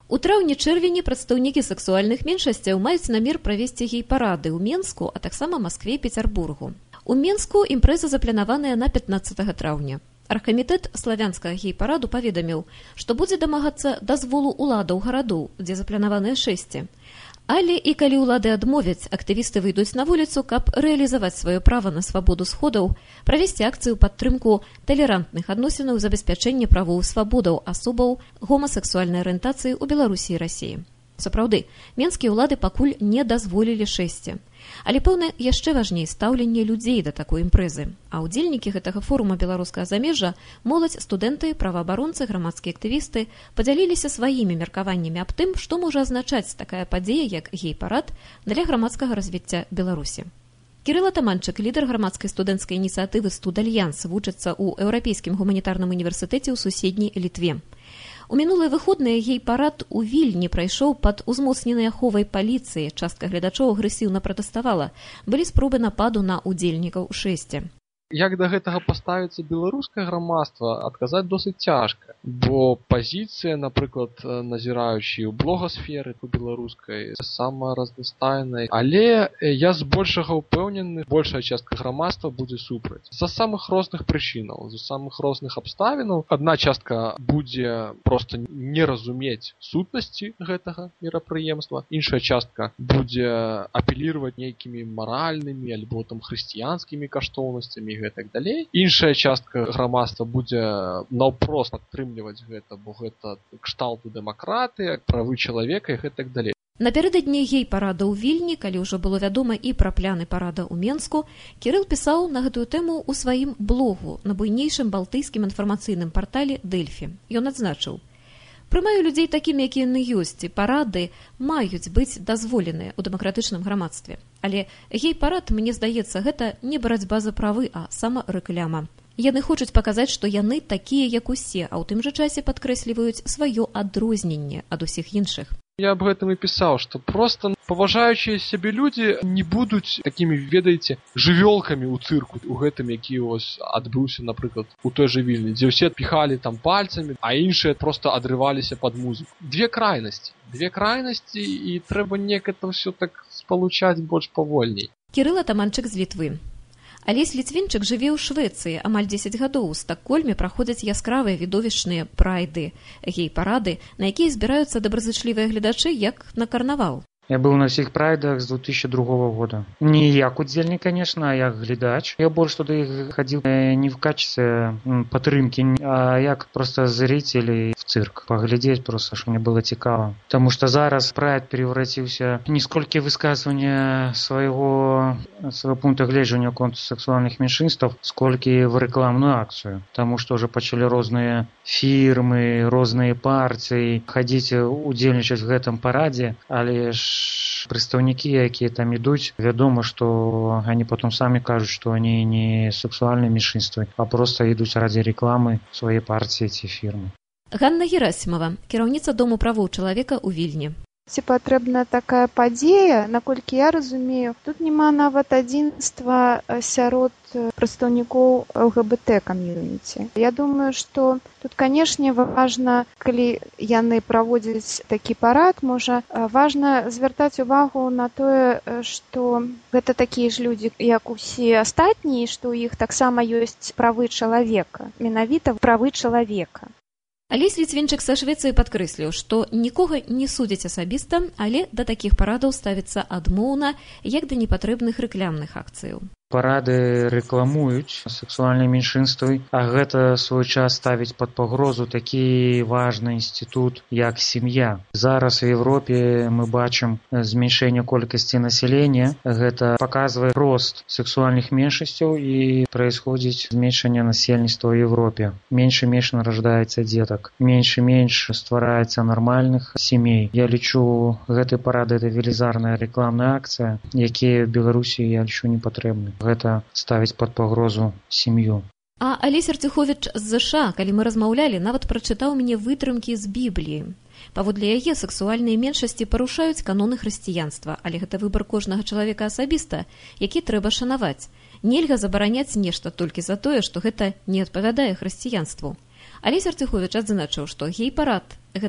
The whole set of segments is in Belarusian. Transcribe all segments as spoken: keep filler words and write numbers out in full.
У траўні-чэрвені прадстаўнікі сексуальных меншасцяў маюць намер правесці гей-парады ў Менску, а таксама Маскве і Пецярбургу. У Менску імпрэза запланаваная на пятнаццатага траўня. Аргкамітэт славянскага гей-параду паведаміў, што будзе дамагацца дазволу ўладаў гарадоў, дзе запланаваныя шэсці. Але і калі ўлады адмовяць, актывісты выйдуць на вуліцу, каб рэалізаваць сваё права на свабоду сходаў, правесці акцыю падтрымку талерантных адносінаў і забеспячэння правоў і свабодаў асобаў гомасексуальнай арыентацыі ў Беларусі і Расіі. Сапраўды, менскія ўлады пакуль не дазволілі шэсці. Але, пэўна, яшчэ важней стаўленне людзей да такой імпрэзы. А ўдзельнікі гэтага форума беларускага замежжа, моладзь, студэнты, праваабаронцы, грамадскія актывісты падзяліліся сваімі меркаваннямі аб тым, што можа азначаць такая падзея, як гей-парад, для грамадскага развіцця Беларусі. Кірыл Атаманчык, лідар грамадскай студэнцкай ініцыятывы «Студальянс», вучыцца ў Еўрапейскім гуманітарным універсітэце ў суседняй Літве. У мінулыя выходныя гей-парад у Вільні прайшоў пад узмоцненай аховай паліцыі. Частка гледачоў агрэсіўна пратэставала. Былі спробы нападу на ўдзельнікаў шэсці. Як да гэтага паставіцца беларускае грамадства, адказаць досыць цяжка. Бо пазіцыя, напрыклад, назіраючы ў блогасферы у беларускай, сама разнастайнай. Але я збольшага ўпэўнены, большая частка грамадства будзе супраць. З-за самых розных прычынаў, з-за самых розных абставінаў. Адна частка будзе проста не разумець сутнасці гэтага мерапрыемства. Іншая частка будзе апелірваць нейкімі маральнымі альбо там хрысціянскімі каштоўнасцямі і гэтак далей. Іншая частка грамадства будзе наўпрост падтрымліваць гэта, бо гэта кшталту дэмакратыі, правы чалавека і гэтак далей. Напярэдадні гей-парада ў Вільні, калі ўжо было вядома і пра пляны парада ў Менску, Кірыл пісаў на гэтую тэму ў сваім блогу на буйнейшым балтыйскім інфармацыйным партале «Дэльфі». Ён адзначыў: «Прымаю людзей такімі, якія яны ёсць, і парады маюць быць дазволеныя ў дэмакратычным грамадстве. Але гей-парад, мне здаецца, гэта не барацьба за правы, а самарэкляма. Яны хочуць паказаць, што яны такія, як усе, а ў тым жа часе падкрэсліваюць сваё адрозненне ад усіх іншых». Я аб гэтым і пісаў, што проста паважаючыя сябе людзі не будуць такімі, ведаеце, жывёлкамі ў цырку, у гэтым, які ось адбыўся, напрыклад, у той жа Вільні, дзе ўсе піхалі там пальцамі, а іншыя проста адрываліся пад музыку. Две крайнасці. Две крайнасці, і трэба неяк это ўсё так спалучаць больш павольней. Кірыл Атаманчык з Літвы. Алесь Ліцвінчык жыве ў Швецыі амаль дзесяць гадоў. У Стакгольме праходзяць яскравыя відовішчныя прайды, гей-парады, на якія збіраюцца добразычлівыя гледачы, як на карнавал. Я был на всех прайдах с две тысячи другого года. Не як удзельник, конечно, а як глядач. Я больше туда ходил не в качестве падтрымки, а як просто зритель в цирк. Поглядеть просто, что мне было цікаво. Потому что зараз прайд превратился не сколько высказывания своего, своего пункта гледжання конту сексуальных меньшинств, сколько в рекламную акцию. Потому что уже почали разные фирмы, разные партии ходить, удзельнічаць в этом параде, але ж прадстаўнікі, якія там ідуць, вядома, што они потом самі кажуць, што они не сексуальныя меншинствы, а просто ідуць ради рекламы сваёй партіі ці фірмы. Ганна Герасімова, кіраўніца Дому правоў чалавека ў Вільні. Ці патрэбна такая падзея, наколькі я разумею, тут няма нават адзінства сярод прадстаўнікоў ЛГБТ-камьюніці. Я думаю, што тут, канешне, важна, калі яны праводзяць такі парад, можа, важна звяртаць увагу на тое, што гэта такія ж людзі, як усе астатнія, што ў іх таксама ёсць правы чалавека, менавіта правы чалавека. Алесь Ліцвінчык са Швецыі падкрэсліў, што нікога не судзяць асабіста, але да такіх парадаў ставіцца адмоўна, як да непатрэбных рэкламных акцыяў. Парады рэкламуюць сексуальныя меншинствы, а гэта свой час ставіць пад пагрозу такі важны інстытут, як сям'я. Зараз у Европе мы бачым зменшэнне колькасці насялення. Гэта паказвае рост сексуальных меншасцяў і праисходзіць зменшэнне насельніцтва ў Европе. Менш і менш нараждаецца дзетак. Менш і менш ствараецца нармальных сямей. Я лічу, гэты парад — гэта велізарная рэкламная акцыя, якія в Беларусі, я лічу, не патрэбны. Гэта ставіць пад пагрозу сям'ю. А Алесь Арцихович з ЗША, калі мы размаўлялі, нават прачытаў мне вытрымкі з Бібліі. Паводле яе сексуальныя меншасці парушаюць каноны хрысціянства, але гэта выбар кожнага чалавека асабіста, які трэба шанаваць. Нельга забараняць нешта толькі за тое, што гэта не адпавядае хрысціянству. Алесь Арцихович адзначыў, што гей-парад — гэта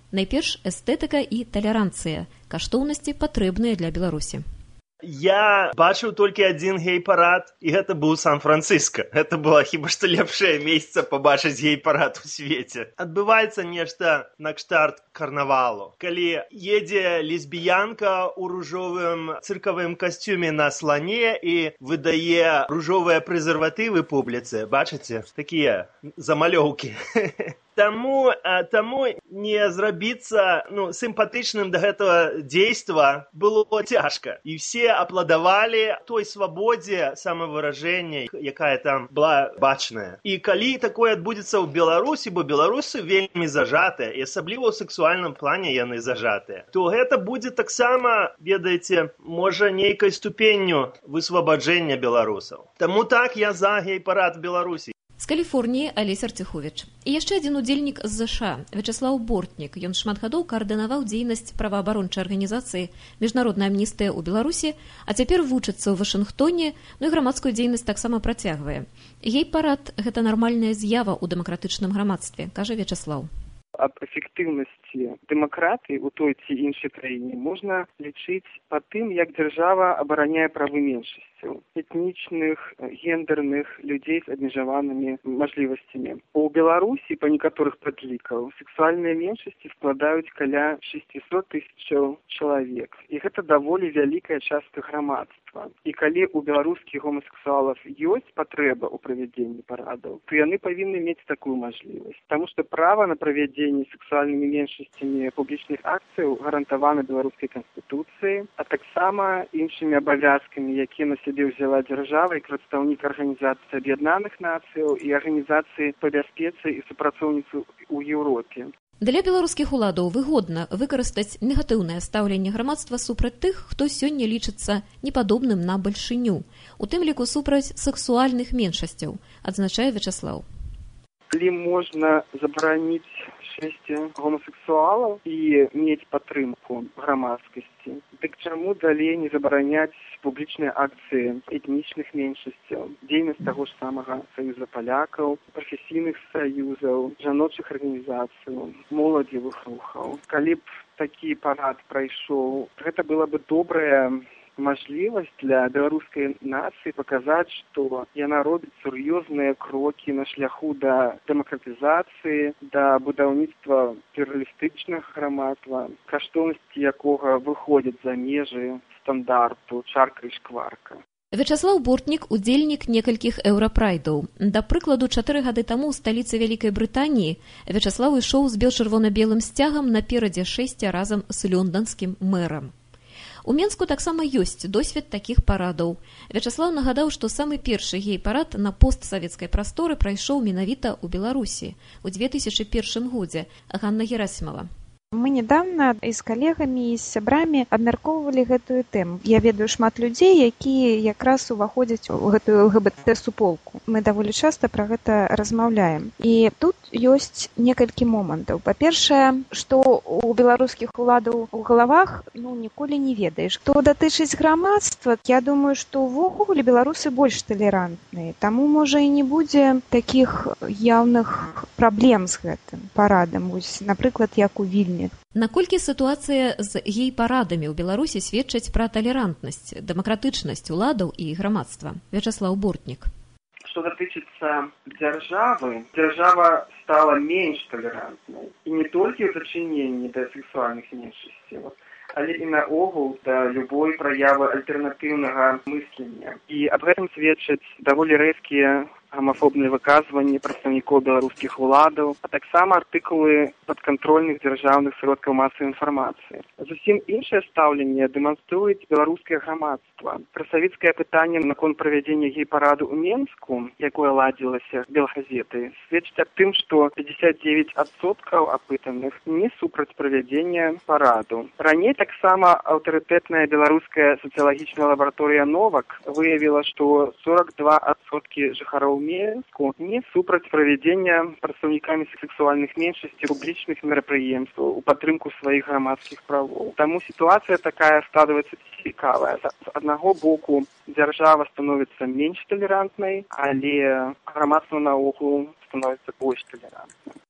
Найперш эстэтыка і талеранцыя, каштоўнасці патрэбныя для Беларусі. Я бачыў толькі адзін гей-парад, і гэта быў Сан-Францыска. Гэта была хіба што лепшае месца пабачыць гей-парад у свеце. Адбываецца нешта накштарт карнавалу. Калі едзе лесбіянка ў ружовым цыркавым касцюме на слане і выдае ружовыя прэзерватывы публіцы, бачыце? Такія замалёўкі. Таму, таму не зрабіцца ну, сімпатычным да гэтага дзейства было цяжка. І все апладавалі той свабодзе самавыражэння, якая там была бачная. І калі такое адбудзецца ў Беларусі, бо беларусы вельмі зажатыя, і асабліва ў сексуальным плане яны зажатыя, то гэта будзе таксама, ведаеце, можа нейкай ступенню высвабаджэння беларусаў. Таму так я за гей-парад Беларусі. З Каліфорніі Алесь Арцихович. І яшчэ адзін удзельнік з ЗША, Вячеслав Бортнік. Ён шмат гадоў каардынаваў дзейнасць праваабарончай арганізацыі «Міжнародная амністыя» ў Беларусі, а цяпер вучыцца ў Вашынгтоне, ну і грамадскую дзейнасць таксама працягвае. Гей-парад – гэта нармальная з'ява ў дэмакратычным грамадстве, кажа Вячеслав. Аб эфектыўнасці дэмакратыі ў той ці іншай краіне можна лічыць па тым, як дзяржава абараняе правы меншасцяў, этнічных, гендерных, людзей з абмежаванымі мажлівасцямі. У Беларусі, па некаторых падлікаў, сексуальныя меншасці складаюць каля шэсцьсот тысячаў чалавек. І гэта даволі вялікая частка грамадства. І калі у беларускіх гомасексуалаў ёсць патрэба ў правядзенні парадаў, то яны павінны мець такую мажлівасць. Таму што права на правядзенне сексуальнымі меншасцямі публічных акцыяў гарантавана беларускай канстытуцыяй, а таксама іншымі абавязкамі, якія на сябе ўзяла дзяржава і прадстаўнік Арганізацыі Аб'яднаных Нацыяў і Арганізацыі па бяспецы і супрацоўніцтву ў Еўропе. Для беларускіх уладаў выгодна выкарыстаць негатыўнае стаўленне грамадства супраць тых, хто сёння лічыцца непадобным на бальшыню, у тым ліку супраць сексуальных меншасцяў, адзначае Вячеслав. Калі можна забараніць шэсце гомасексуалаў і мець падтрымку грамадскасці, дык чаму далей не забараняць публічныя акцыі этнічных меншасцяў, дзейнасць таго ж самага саюза палякаў, прафесійных саюзаў, жаночых арганізацый, моладзевых рухаў. Калі б такі парад прайшоў, гэта была бы добрая мажлівасць для беларускай нацыі паказаць, што яна робіць сур'ёзныя крокі на шляху да дэмакратызацыі, да будаўніцтва плюралістычнага грамадства, каштоўнасці якога выходзяць за межы стандарту чарка і шкварка. Вячеслав Бортнік – удзельнік некалькіх еўрапрайдаў. Да прыкладу, чатыры гады таму ў сталіцы Вялікай Брытаніі Вячеслав ішоў з бел-чырвона-белым сцягам наперадзе шэсця разам з лёнданскім мэрам. У Менску таксама ёсць досвед такіх парадаў. Вячеслав нагадаў, што самы першы гей-парад на постсавецкай прасторы прайшоў менавіта ў Беларусі ў две тысячы першым годзе. Ганна Герасімова. Мы недавно и с коллегами, и с сябрамі абмяркоўвалі гэтую тэму. Я ведаю шмат людзей, якія якраз уваходзяць у гэтую ЛГБТ-суполку. Мы даволі часта пра гэта размаўляем. І тут ёсць некалькі момантаў. Па-першае, што у беларускіх уладаў у галавах ну, ніколі не ведаеш. Што датычыць грамадства, я думаю, што ўвогуле беларусы больш талерантныя. Таму, можа, і не будзе такіх яўных праблем з гэтым парадам. Вось, напрыклад, як у Вільні. Наколькі сітуацыя з гей-парадамі ў Беларусі сведчыць пра талерантнасць, дэмакратычнасць уладаў і грамадства? Вячеслав Бортнік. Што датычыцца дзяржавы, дзяржава стала менш талерантнай. І не толькі ў дачыненні да сексуальных меншасцяў, але і наогул да любой праявы альтэрнатыўнага мыслення. І аб гэтым сведчаць даволі рэзкія гомафобныя выказванні прадстаўнікоў беларускіх уладаў, а таксама артыкулы падкантрольных дзяржаўных сродкаў масавай інфармацыі. Зусім іншае стаўленне дэманструюць беларускае грамадства. Красавіцкае пытанне наконт правядзення гей-параду ў Менску, якое ладзілася белгазетай, сведчыць аб тым, што пятьдесят девять адсоткаў апытаных не супраць правядзення параду. Раней таксама аўтарытэтная беларуская сацыялагічная лабараторыя «Новак» выявіла, што сорок два адсоткі жыхароў Менску не супраць правядзення прадстаўнікамі сексуальных меншасцей публічных мерапрыемстваў у падтрымку сваіх грамадскіх правоў. Таму сітуацыя такая складваецца цікавая. З аднаго боку дзяржава становіцца менш талерантнай, але грамадства наогул становіцца больш талерантным.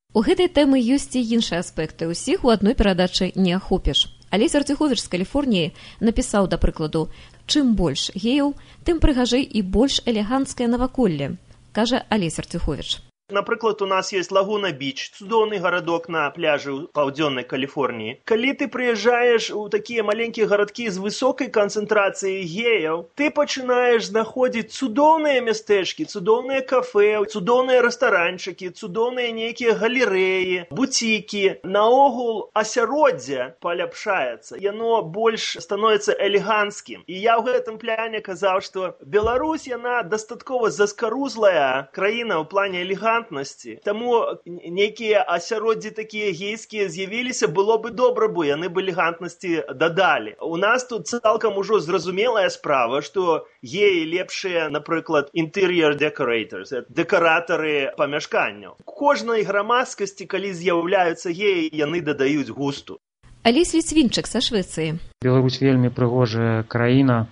У гэтай тэмы ёсць і іншыя аспекты, усіх у адной перадачы не ахопіш. Алесь Артюховіч з Каліфорніі напісаў, да прыкладу, чым больш геяў, тым прыгажэй і больш элеганцкае наваколле, кажа Алесь Артюховіч. Напрыклад, у нас есть Лагуна-Біч, цудоўны гарадок на пляжы ў паўдзённай Каліфорніі. Калі ты прыязджаеш у такія маленькія гарадкі з высокай канцэнтрацыяй геяў, ты пачынаеш знаходзіць цудоўныя мястэчкі, цудоўныя кафэ, цудоўныя рэстаранчыкі, цудоўныя нейкія галерэі, буцікі. Наогул асяроддзе паляпшаецца, яно больш становіцца элеганцкім. І я ў гэтым пляне казаў, што Беларусь, яна дастаткова заскарузлая краіна ў плане элегантнасці. Таму нейкія асяроддзі такія гейскія з'явіліся, было бы добра, бо яны б элегантнасці дадалі. У нас тут цалкам ужо зразумелая справа, што геі лепшыя, напрыклад, interior decorators, дэкаратары памяшканняў. Кожнай грамадскасці, калі з'яўляюцца геі, яны дадаюць густу. Алесь Ліцвінчык са Швецыі. Беларусь вельмі прыгожая краіна,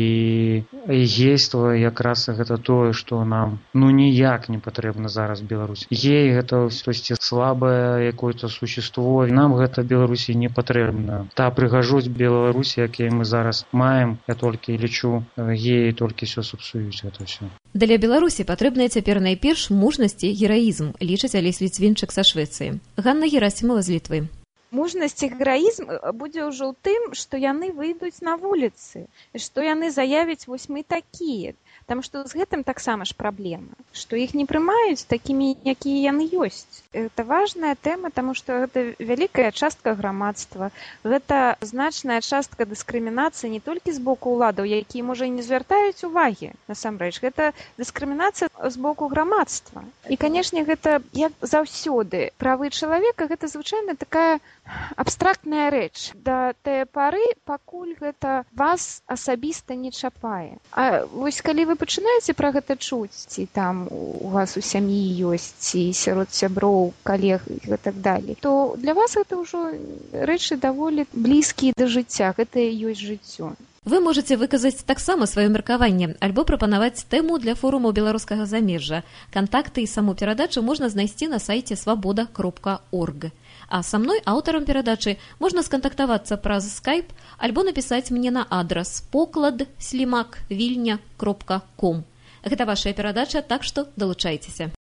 і гейства якраз гэта тое, што нам ну ніяк не патрэбна зараз Беларусь. Гей гэта штосьці слабае якое-то существо, нам гэта Беларусі не патрэбна. Та прыгажосць Беларусі, якія мы зараз маем, я толькі лічу, геі толькі ўсё сапсуюць гэта ўсё. Для Беларусі патрэбная цяпер найперш мужнасць і гераізм, лічыць Алесь Ліцвінчык са Швецыі. Ганна Герасімова з Літвы. Мужнасць і гераізм будзе ўжо ў тым, што яны выйдуць на вуліцы, што яны заявяць, вось мы такія. Таму што з гэтым таксама ж праблема, што іх не прымаюць такімі, якія яны ёсць. Гэта важная тэма, таму што гэта вялікая частка грамадства, гэта значная частка дыскрымінацыі не толькі з боку ўладаў, якія, можа, і не звяртаюць увагі, насамрэч, гэта дыскрымінацыя з боку грамадства. І, канешне, гэта, як заўсёды, правы чалавека, гэта звычайна такая абстрактная рэч да тыя пары, пакуль гэта вас асабіста не чапае. А вось калі вы пачынаеце пра гэта чуць, ці там у вас у сям'і ёсць, ці сярод сяброў, калег і так далей, то для вас гэта ўжо рэчы даволі блізкія да жыцця, гэта і ёсць жыццё. Вы можаце выказаць таксама сваё меркаванне альбо прапанаваць тэму для форуму беларускага замежжа. Кантакты і саму перадачу можна знайсці на сайце свабода кропка орг. А са мной, аўтарам перадачы, можна скантактавацца праз скайп альбо напісаць мне на адрас поклад слімак вільня кропка ком. Гэта вашая перадача, так што далучайцеся.